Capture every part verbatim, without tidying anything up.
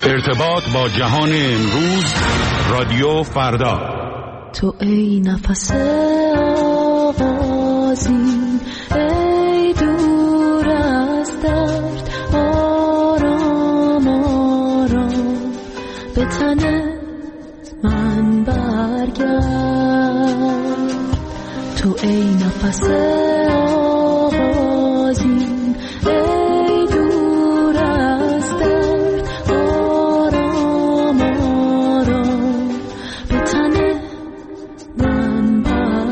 ارتباط با جهان امروز، رادیو فردا. تو ای نفس آغازین، ای دور از درد، آرام آرام به تن من برگرد. تو ای نفس آغازین، ای دور از درد، آرام آرام به تن من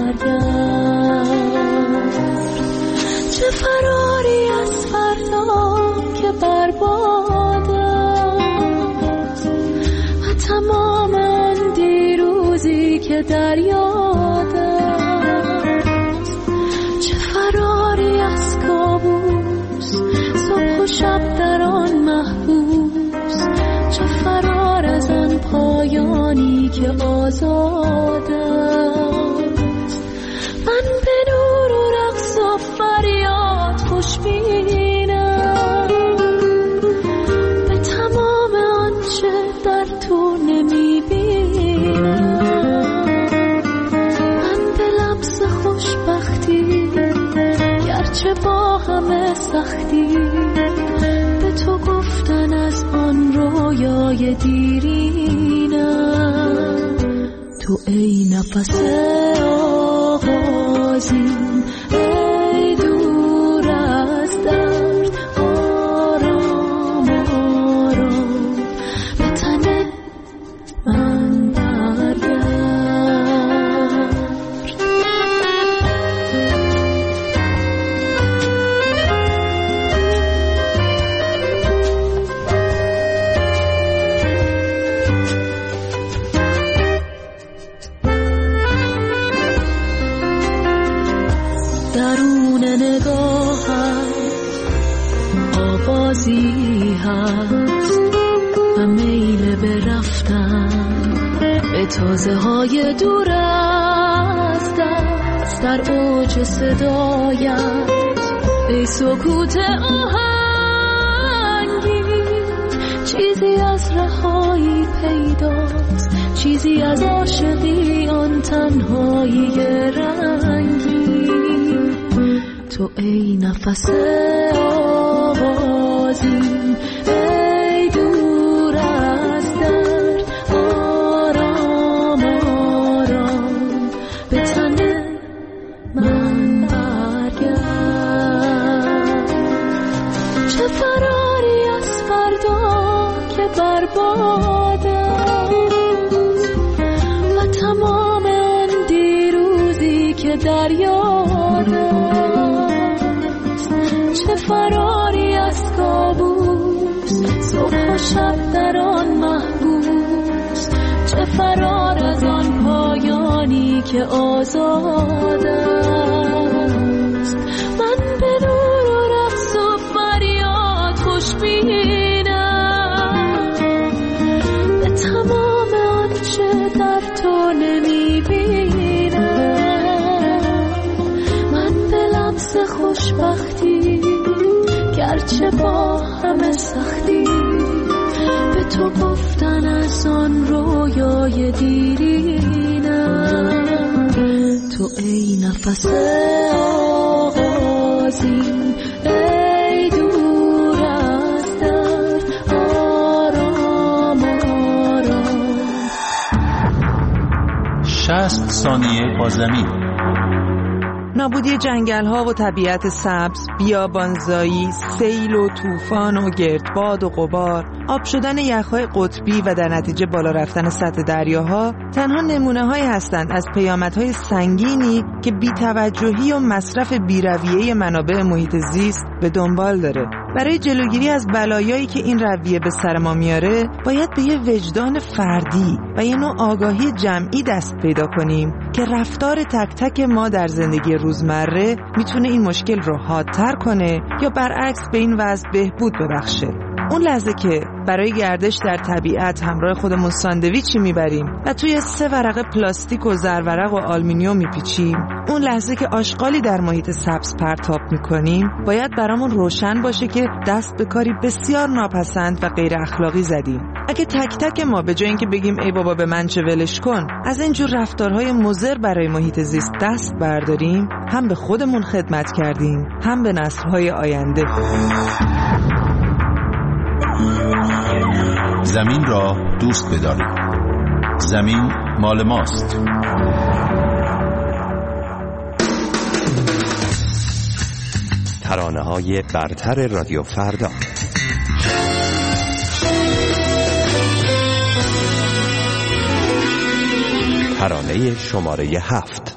برگرد. چه فراری از فردا که برباد است و تمام آن دیروزی که در یاد است. چه فراری از کابوس، صبح و شب در آن محبوس. چه فرار از آن پایانی که آزاد است. من به نور و رقص و فریاد خوشبینم، به تمام آنچه در تو نمیبینم. من به لمس خوشبختی، گرچه با همه سختی، به تو گفتن از آن رویای دیرینم. تو ای نفس آغازین، ای دور از درد، آرام آرام به تن من برگرد. درون نگاهم آوازی هست و میل به رفتن به تازه های دور از دست. در اوج صدایت ای سکوت آهنگی، چیزی از رهایی پیداست، چیزی از عاشقی آن تنهایی رنگی. تو ای نفس آغازین، ای دور از درد، آرام آرام به تن من برگرد. چه فراری از فردا که برباد است و تمام آن دیروزی که در یاد است. چه فراری از کابوس، صبح و شب در آن محبوس. چه فرار از آن پایانی که آزاد است. من به نور و رقص و فریاد خوشبینم، به تمام آنچه در تو نمیبینم. من به لمس خوشبختی، گرچه با همه سختی، به تو گفتن از آن رویای دیرینم. تو ای نفس آغازین، ای دور از درد، آرام آرام. شصت ثانیه با زمین. نابودی جنگل‌ها و طبیعت سبز، بیابانزایی، سیل و طوفان و گردباد و غبار، آب شدن یخ‌های قطبی و در نتیجه بالا رفتن سطح دریاها تنها نمونه‌هایی هستند از پیامدهای سنگینی که بی‌توجهی و مصرف بی‌رویه منابع محیط زیست به دنبال داره. برای جلوگیری از بلایایی که این رویه به سر ما میاره، باید به یه وجدان فردی و یه نوع آگاهی جمعی دست پیدا کنیم که رفتار تک تک ما در زندگی روزمره میتونه این مشکل رو حادتر کنه یا برعکس به این وضع بهبود ببخشه. اون لحظه که برای گردش در طبیعت همراه خودمون ساندویچی میبریم و توی سه ورقه پلاستیک و زرورق و آلومینیوم میپیچیم، اون لحظه که آشغالی در محیط سبز پرتاب میکنیم، باید برامون روشن باشه که دست به کاری بسیار ناپسند و غیر اخلاقی زدیم. اگه تک تک ما به جای اینکه بگیم ای بابا به من چه ولش کن، از اینجور رفتارهای مضر برای محیط زیست دست برداریم، هم به خودمون خدمت کردیم، هم به نسل‌های آینده. زمین را دوست بدارید. زمین مال ماست. ترانه‌های برتر رادیو فردا. ترانه شماره هفت.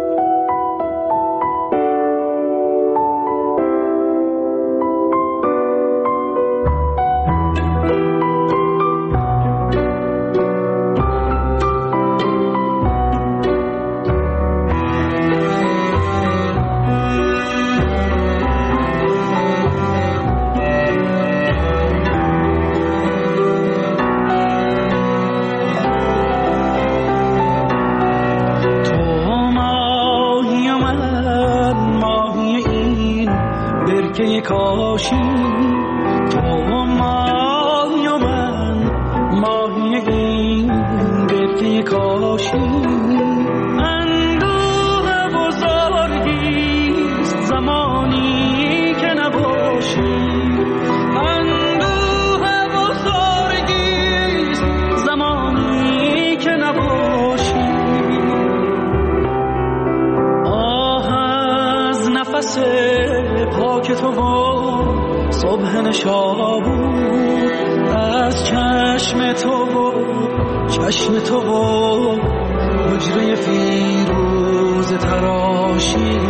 پاک تو و صبح نشابور از چشم تو و چشم تو و حجره فیروز تراشی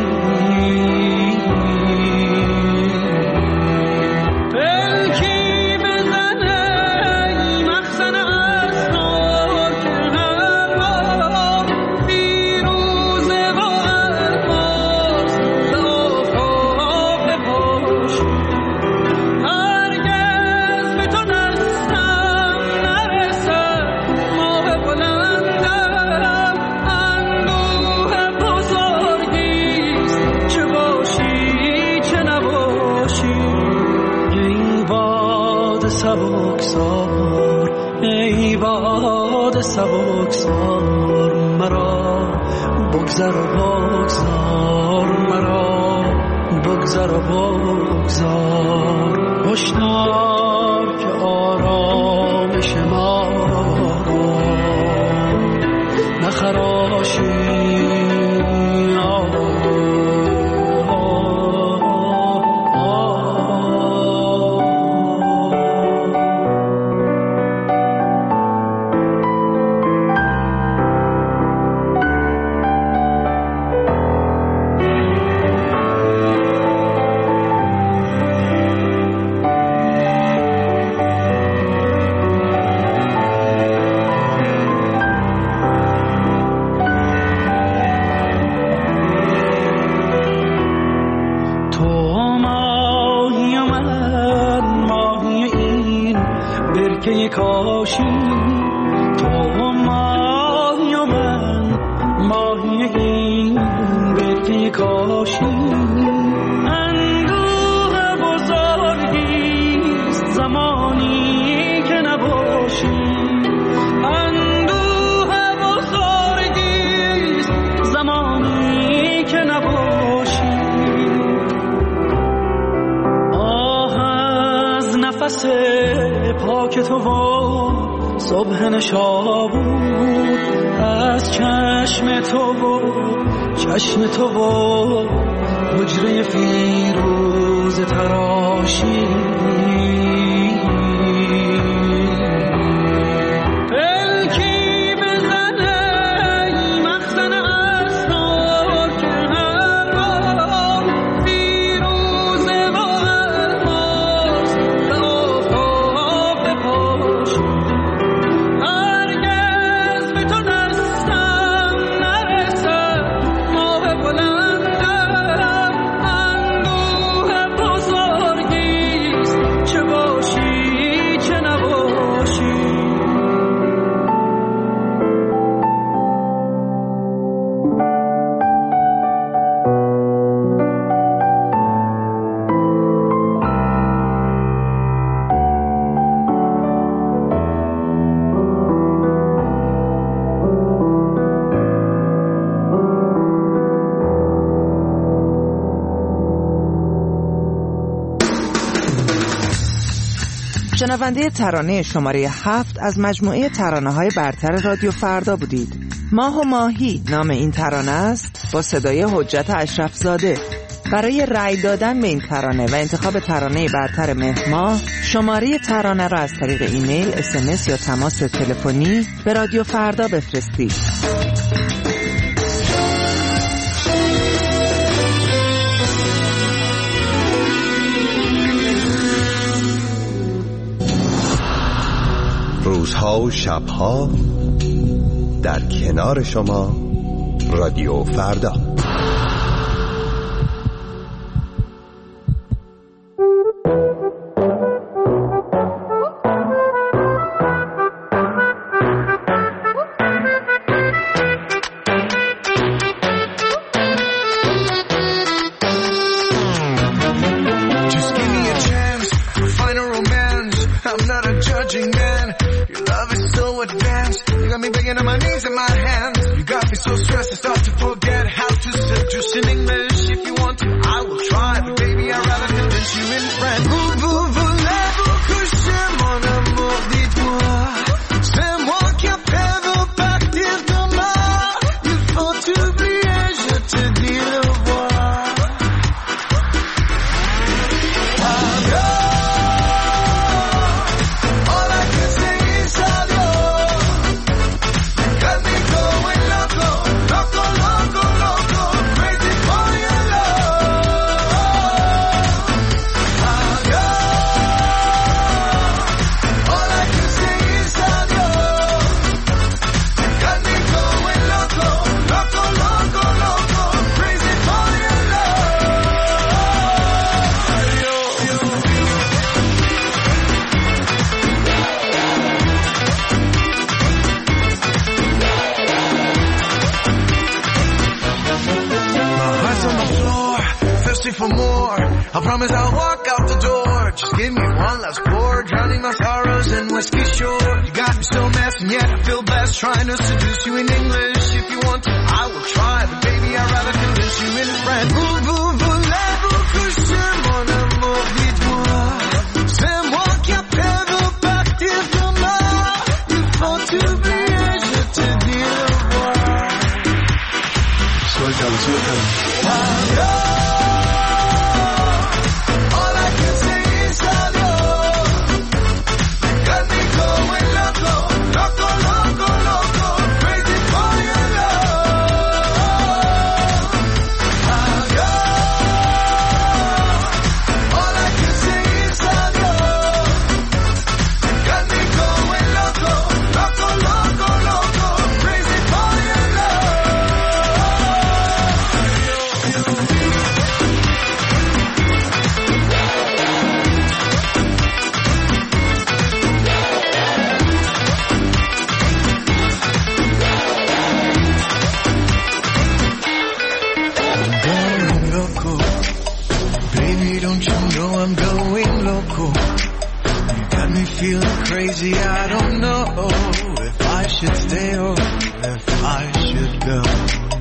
سبکسار ای باد سبکسار مرا بگذر و بگذار مرا بگذر و بگذار هشدار که آرامش ما رو نخراشی برکه کاشی تو ماهی و من ماهی این برکه کاشی اندوه بزرگیست زمانی که نباشی اندوه بزرگیست زمانی که نباشی آه از نفس پاک تو و صبح نشابور از چشم تو و چشم تو و حجره فیروز تراشی شنونده ترانه شماره هفت از مجموعه ترانه‌های برتر رادیو فردا بودید. ماه و ماهی نام این ترانه است با صدای حجت اشرف زاده. برای رأی دادن به این ترانه و انتخاب ترانه برتر مهر ماه شماره ترانه را از طریق ایمیل، اس ام اس یا تماس تلفنی به رادیو فردا بفرستید. روزها و شبها در کنار شما رادیو فردا. For more, I promise I'll walk out the door. Just give me one last pour, drowning my sorrows in whiskey shore. You got me so messed and yet I feel blessed, trying to seduce you in English. If you want to, I will try, but baby I'd rather convince you in French. Vous, vous, voulez-vous coucher mon amour, dites-moi. C'est moi qui appelle vous partir demain. Il faut t'oublier, je te dis au revoir. Suéltalo, suéltalo. Adiós. Feeling crazy, I don't know if I should stay or if I should go.